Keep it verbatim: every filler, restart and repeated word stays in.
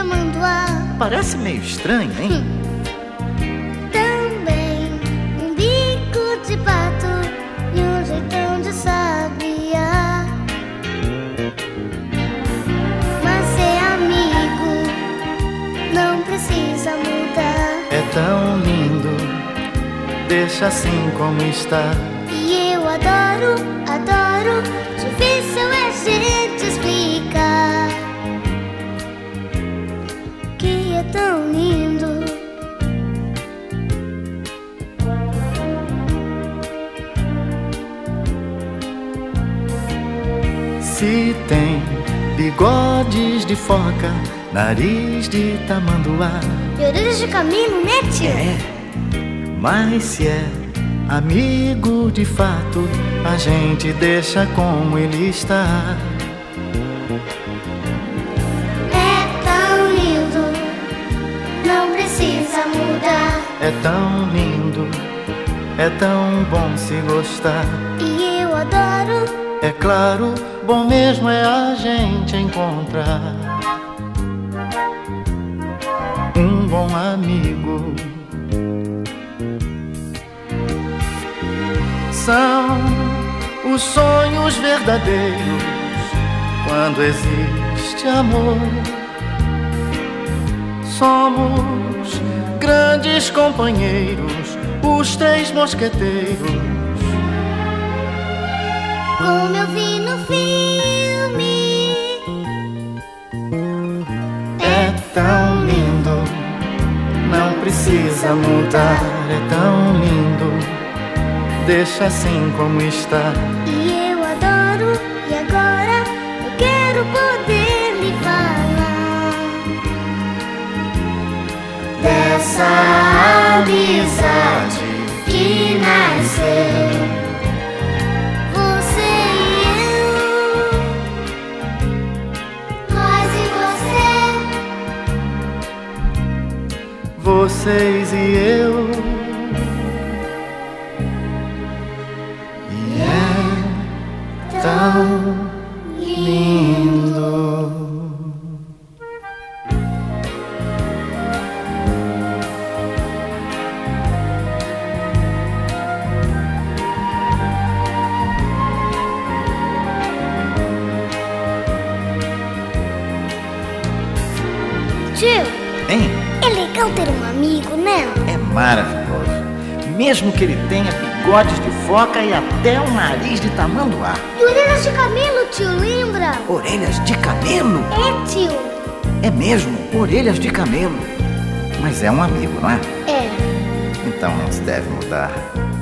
tamanduá. Parece meio estranho, hein? Hum. Também um bico de pato e um jeitão de sabiá. Mas ser amigo não precisa mudar. É tão lindo, deixa assim como está. E eu adoro, adoro, difícil é gente explicar que é tão lindo. Se tem bigodes de foca, nariz de tamanduá E orelhas de camelo, né, tio? É, mas se é amigo de fato, a gente deixa como ele está. É tão lindo, não precisa mudar. É tão lindo, é tão bom se gostar. E eu adoro, É claro, bom mesmo é a gente encontrar um bom amigo. São os sonhos verdadeiros quando existe amor. Somos grandes companheiros, os três mosqueteiros. como eu vi no filme. É tão lindo, não precisa mudar. É tão lindo, deixa assim como está. E eu adoro, e agora eu quero poder lhe falar dessa amizade que nasceu. Você e eu, nós e você, Vocês e eu. E é tão lindo. tio, Hein? é legal ter um amigo, né? É maravilhoso. Mesmo que ele tenha bigodes de foca e até um nariz de tamanduá. E orelhas de camelo, tio, lembra? Orelhas de camelo? É, tio. É mesmo, orelhas de camelo. Mas é um amigo, não é? É. Então não se deve mudar.